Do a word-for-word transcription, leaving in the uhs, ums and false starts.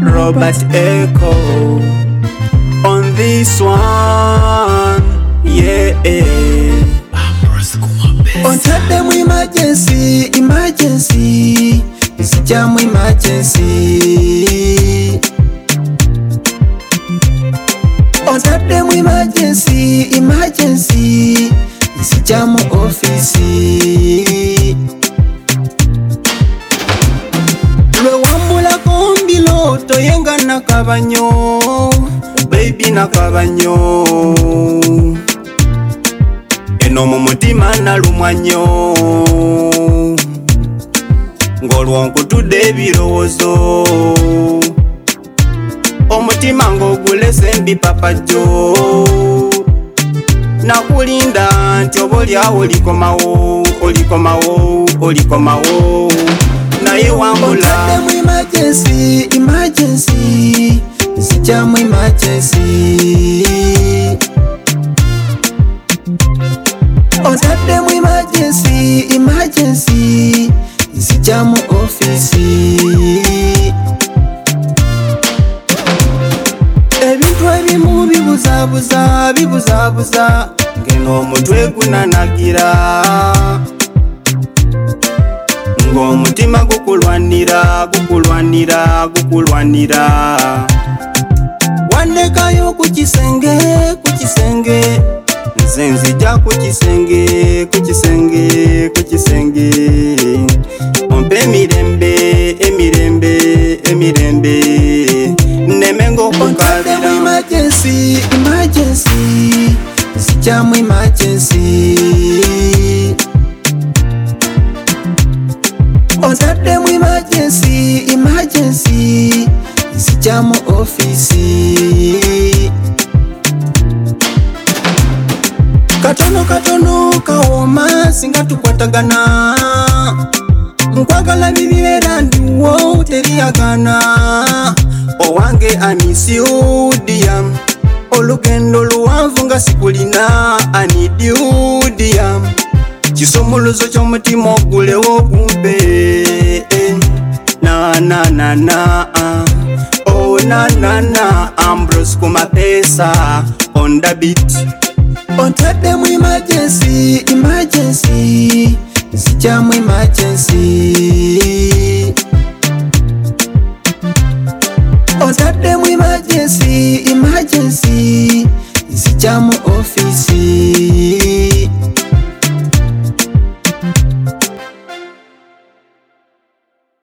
Robert Echo on this one, yeah. On Saturday mu emergency, emergency, isijja mu emergency. On Saturday mu emergency, emergency, isijja mu office. Lwe wambula kombilo toyenga nakabanyo, baby nakabanyo. Eno mu mutima nalumwa nnyo, ng'olwo nkutudde ebirowoozo, omutima ng'ogulese embipapajjo. Nakulinda nti oba olyawo olikomawo, olikomawo, olikomawo, naye wambula. Otadde mu emergency, emergency, nzija mu emergency. Otadde mu emergency, emergency, nzija mu office. Ebintu ebimu bibuzaabuza, bibuzaabuza, ngeno omutwe gunanagira, ng'omutima gukulwanira, gukulwanira, gukulwanira. Wandekayo ku kisenge, ku kisenge, nze nzija ku kisenge, ku kisenge, ku kisenge. Ompe emirembe, emirembe, emirembe, nneme ng'okukabira. Otadde mu emergency, emergency, nzija mu emergency. Otadde mu emergency, emergency, nzija mu office. Katono katono kawooma singa tukwatagana, nkwagala bibeera ndiwo teriyagana. Owange I miss you dear, olugendo luwanvu nga sikulina I need you dear. Kisumuluzo ky'omutima ogulewo kumpe, na na na na, oh na na na. Ambrose Kumapesa on the beat. Otadde mu emergency, emergency, nzija mu emergency.